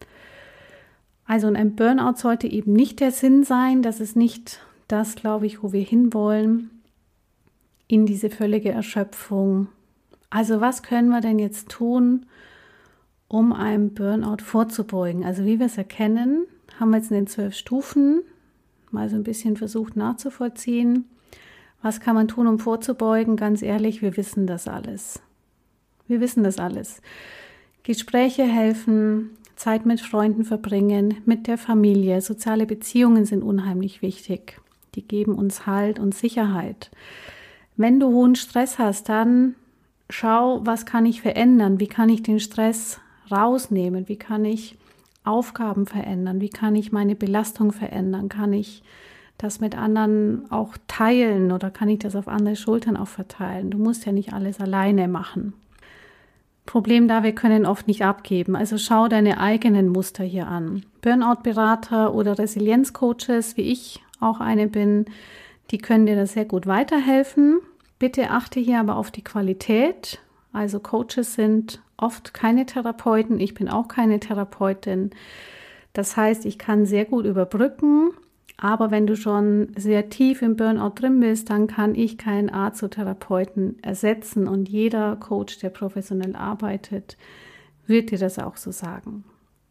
Also ein Burnout sollte eben nicht der Sinn sein. Das ist nicht das, glaube ich, wo wir hinwollen. In diese völlige Erschöpfung. Also was können wir denn jetzt tun, um einem Burnout vorzubeugen? Also wie wir es erkennen, haben wir jetzt in den zwölf Stufen mal so ein bisschen versucht nachzuvollziehen. Was kann man tun, um vorzubeugen? Ganz ehrlich, wir wissen das alles. Wir wissen das alles. Gespräche helfen, Zeit mit Freunden verbringen, mit der Familie. Soziale Beziehungen sind unheimlich wichtig. Die geben uns Halt und Sicherheit. Wenn du hohen Stress hast, dann schau, was kann ich verändern? Wie kann ich den Stress rausnehmen? Wie kann ich Aufgaben verändern? Wie kann ich meine Belastung verändern? Kann ich das mit anderen auch teilen oder kann ich das auf andere Schultern auch verteilen? Du musst ja nicht alles alleine machen. Problem da, wir können oft nicht abgeben. Also schau deine eigenen Muster hier an. Burnout-Berater oder Resilienz-Coaches, wie ich auch eine bin, die können dir da sehr gut weiterhelfen. Bitte achte hier aber auf die Qualität. Also Coaches sind oft keine Therapeuten. Ich bin auch keine Therapeutin. Das heißt, ich kann sehr gut überbrücken. Aber wenn du schon sehr tief im Burnout drin bist, dann kann ich keinen Arzt oder Therapeuten ersetzen. Und jeder Coach, der professionell arbeitet, wird dir das auch so sagen.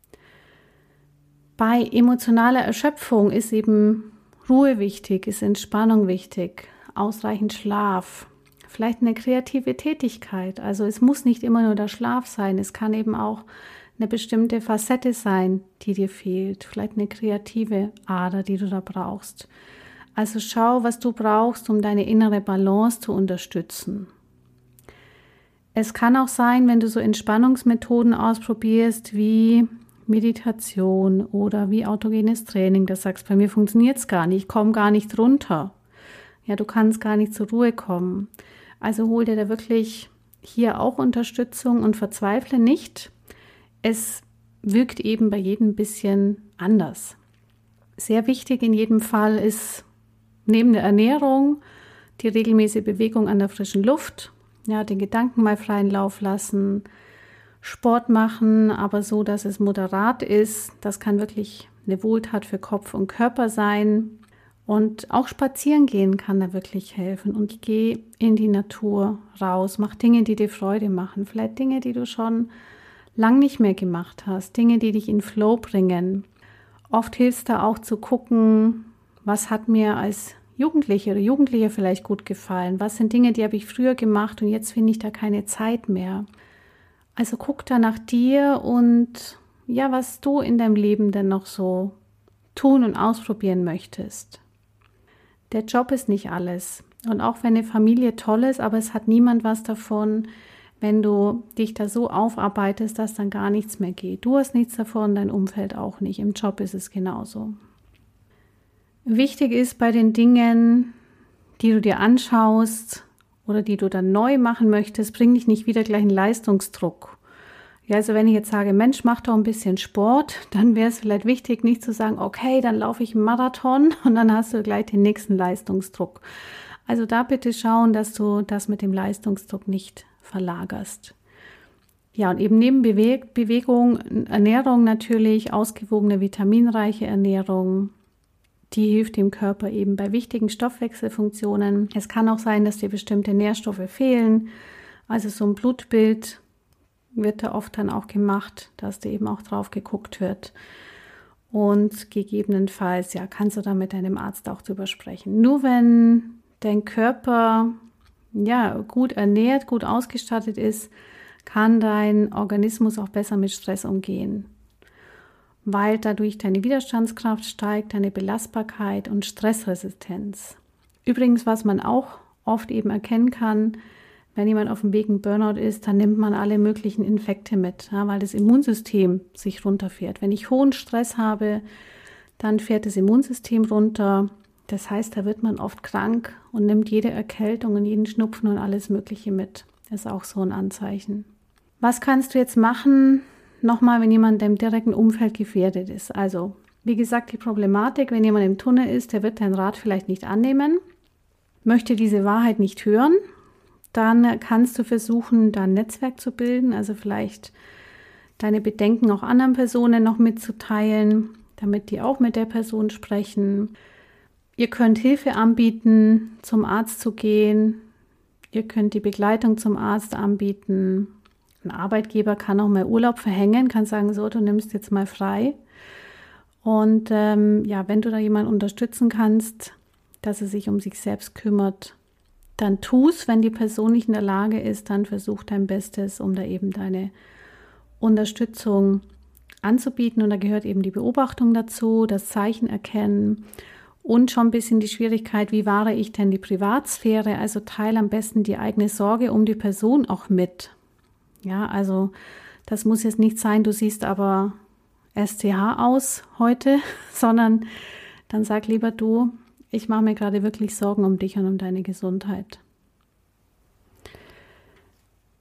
Bei emotionaler Erschöpfung ist eben Ruhe wichtig, ist Entspannung wichtig, ausreichend Schlaf, vielleicht eine kreative Tätigkeit. Also es muss nicht immer nur der Schlaf sein, es kann eben auch eine bestimmte Facette sein, die dir fehlt, vielleicht eine kreative Ader, die du da brauchst. Also schau, was du brauchst, um deine innere Balance zu unterstützen. Es kann auch sein, wenn du so Entspannungsmethoden ausprobierst, wie Meditation oder wie autogenes Training, das sagst, bei mir funktioniert es gar nicht, ich komme gar nicht runter. Ja, du kannst gar nicht zur Ruhe kommen. Also hol dir da wirklich hier auch Unterstützung und verzweifle nicht. Es wirkt eben bei jedem ein bisschen anders. Sehr wichtig in jedem Fall ist neben der Ernährung die regelmäßige Bewegung an der frischen Luft, ja, den Gedanken mal freien Lauf lassen, Sport machen, aber so, dass es moderat ist. Das kann wirklich eine Wohltat für Kopf und Körper sein. Und auch spazieren gehen kann da wirklich helfen. Und geh in die Natur raus, mach Dinge, die dir Freude machen. Vielleicht Dinge, die du schon lang nicht mehr gemacht hast, Dinge, die dich in Flow bringen. Oft hilft da auch zu gucken, was hat mir als Jugendliche oder Jugendliche vielleicht gut gefallen, was sind Dinge, die habe ich früher gemacht und jetzt finde ich da keine Zeit mehr. Also guck da nach dir und ja, was du in deinem Leben denn noch so tun und ausprobieren möchtest. Der Job ist nicht alles und auch wenn eine Familie toll ist, aber es hat niemand was davon, wenn du dich da so aufarbeitest, dass dann gar nichts mehr geht. Du hast nichts davon, dein Umfeld auch nicht. Im Job ist es genauso. Wichtig ist bei den Dingen, die du dir anschaust oder die du dann neu machen möchtest, bring dich nicht wieder gleich in Leistungsdruck. Ja, also wenn ich jetzt sage, Mensch, mach doch ein bisschen Sport, dann wäre es vielleicht wichtig, nicht zu sagen, okay, dann laufe ich einen Marathon und dann hast du gleich den nächsten Leistungsdruck. Also da bitte schauen, dass du das mit dem Leistungsdruck nicht verlagerst. Ja, und eben neben Bewe- Bewegung, Ernährung natürlich, ausgewogene, vitaminreiche Ernährung, die hilft dem Körper eben bei wichtigen Stoffwechselfunktionen. Es kann auch sein, dass dir bestimmte Nährstoffe fehlen. Also so ein Blutbild wird da oft dann auch gemacht, dass da eben auch drauf geguckt wird. Und gegebenenfalls, ja, kannst du da mit deinem Arzt auch drüber sprechen. Nur wenn dein Körper ja, gut ernährt, gut ausgestattet ist, kann dein Organismus auch besser mit Stress umgehen, weil dadurch deine Widerstandskraft steigt, deine Belastbarkeit und Stressresistenz. Übrigens, was man auch oft eben erkennen kann, wenn jemand auf dem Weg in Burnout ist, dann nimmt man alle möglichen Infekte mit, ja, weil das Immunsystem sich runterfährt. Wenn ich hohen Stress habe, dann fährt das Immunsystem runter. Das heißt, da wird man oft krank und nimmt jede Erkältung und jeden Schnupfen und alles Mögliche mit. Das ist auch so ein Anzeichen. Was kannst du jetzt machen, nochmal, wenn jemand im direkten Umfeld gefährdet ist? Also, wie gesagt, die Problematik, wenn jemand im Tunnel ist, der wird deinen Rat vielleicht nicht annehmen, möchte diese Wahrheit nicht hören, dann kannst du versuchen, da ein Netzwerk zu bilden, also vielleicht deine Bedenken auch anderen Personen noch mitzuteilen, damit die auch mit der Person sprechen. Ihr könnt Hilfe anbieten, zum Arzt zu gehen. Ihr könnt die Begleitung zum Arzt anbieten. Ein Arbeitgeber kann auch mal Urlaub verhängen, kann sagen, so, du nimmst jetzt mal frei. Und ähm, ja, wenn du da jemanden unterstützen kannst, dass er sich um sich selbst kümmert, dann tu's. Wenn die Person nicht in der Lage ist, dann versuch dein Bestes, um da eben deine Unterstützung anzubieten. Und da gehört eben die Beobachtung dazu, das Zeichen erkennen. Und schon ein bisschen die Schwierigkeit, wie wahre ich denn die Privatsphäre? Also teile am besten die eigene Sorge um die Person auch mit. Ja, also das muss jetzt nicht sein, du siehst aber S C H aus heute, sondern dann sag lieber du, ich mache mir gerade wirklich Sorgen um dich und um deine Gesundheit.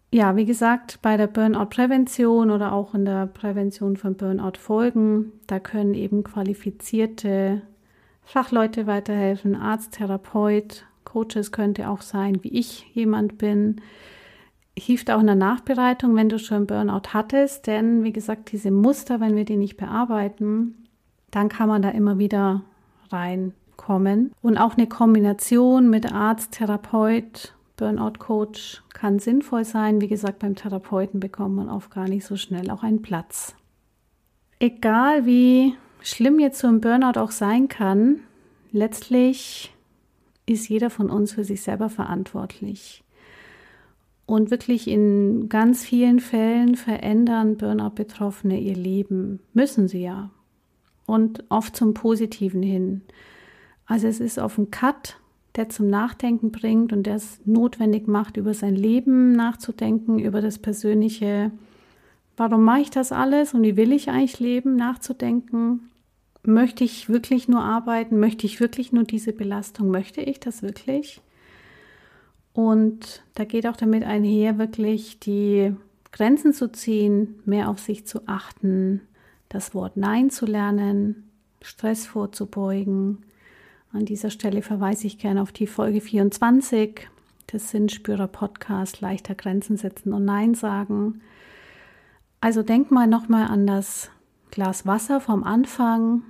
Ja, wie gesagt, bei der Burnout-Prävention oder auch in der Prävention von Burnout-Folgen, da können eben qualifizierte Fachleute weiterhelfen, Arzt, Therapeut, Coaches könnte auch sein, wie ich jemand bin. Hilft auch in der Nachbereitung, wenn du schon Burnout hattest, denn wie gesagt, diese Muster, wenn wir die nicht bearbeiten, dann kann man da immer wieder reinkommen. Und auch eine Kombination mit Arzt, Therapeut, Burnout-Coach kann sinnvoll sein. Wie gesagt, beim Therapeuten bekommt man oft gar nicht so schnell auch einen Platz. Egal wie schlimm jetzt so ein Burnout auch sein kann, letztlich ist jeder von uns für sich selber verantwortlich. Und wirklich in ganz vielen Fällen verändern Burnout-Betroffene ihr Leben. Müssen sie ja. Und oft zum Positiven hin. Also es ist auf einen Cut, der zum Nachdenken bringt und der es notwendig macht, über sein Leben nachzudenken, über das Persönliche. Warum mache ich das alles und wie will ich eigentlich leben, nachzudenken? Möchte ich wirklich nur arbeiten? Möchte ich wirklich nur diese Belastung? Möchte ich das wirklich? Und da geht auch damit einher, wirklich die Grenzen zu ziehen, mehr auf sich zu achten, das Wort Nein zu lernen, Stress vorzubeugen. An dieser Stelle verweise ich gerne auf die Folge vierundzwanzig des Sinnspürer-Podcasts, leichter Grenzen setzen und Nein sagen. Also denk mal nochmal an das Glas Wasser vom Anfang.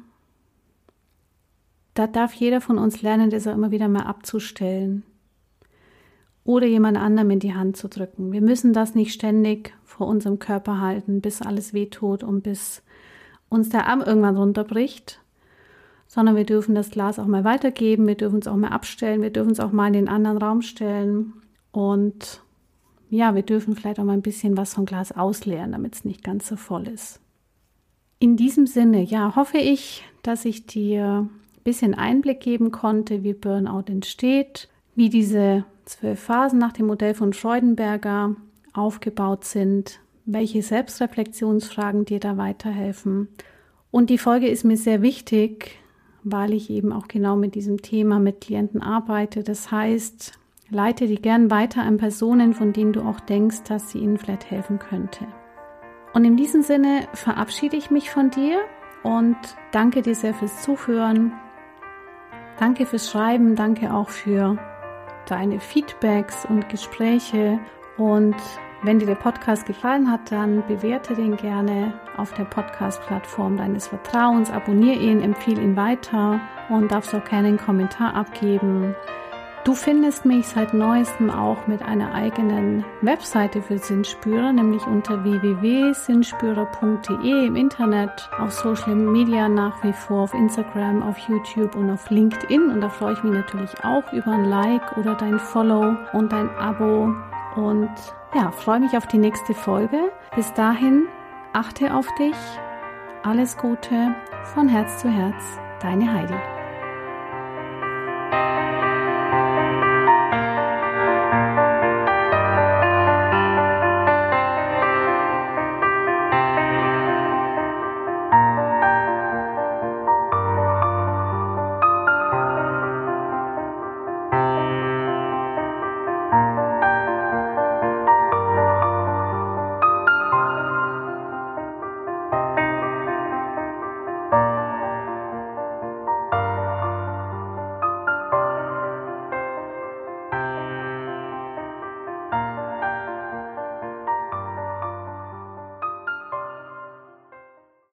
Da darf jeder von uns lernen, das auch immer wieder mal abzustellen oder jemand anderem in die Hand zu drücken. Wir müssen das nicht ständig vor unserem Körper halten, bis alles wehtut und bis uns der Arm irgendwann runterbricht, sondern wir dürfen das Glas auch mal weitergeben, wir dürfen es auch mal abstellen, wir dürfen es auch mal in den anderen Raum stellen und ja, wir dürfen vielleicht auch mal ein bisschen was vom Glas ausleeren, damit es nicht ganz so voll ist. In diesem Sinne, ja, hoffe ich, dass ich dir ein bisschen Einblick geben konnte, wie Burnout entsteht, wie diese zwölf Phasen nach dem Modell von Freudenberger aufgebaut sind, welche Selbstreflexionsfragen dir da weiterhelfen. Und die Folge ist mir sehr wichtig, weil ich eben auch genau mit diesem Thema mit Klienten arbeite. Das heißt, leite die gern weiter an Personen, von denen du auch denkst, dass sie ihnen vielleicht helfen könnte. Und in diesem Sinne verabschiede ich mich von dir und danke dir sehr fürs Zuhören. Danke fürs Schreiben, danke auch für deine Feedbacks und Gespräche. Und wenn dir der Podcast gefallen hat, dann bewerte den gerne auf der Podcast-Plattform deines Vertrauens, abonniere ihn, empfehle ihn weiter und darfst auch gerne einen Kommentar abgeben. Du findest mich seit neuestem auch mit einer eigenen Webseite für Sinnspürer, nämlich unter w w w punkt sinnspürer punkt d e im Internet, auf Social Media nach wie vor, auf Instagram, auf YouTube und auf LinkedIn. Und da freue ich mich natürlich auch über ein Like oder dein Follow und dein Abo. Und ja, freue mich auf die nächste Folge. Bis dahin, achte auf dich. Alles Gute, von Herz zu Herz, deine Heidi.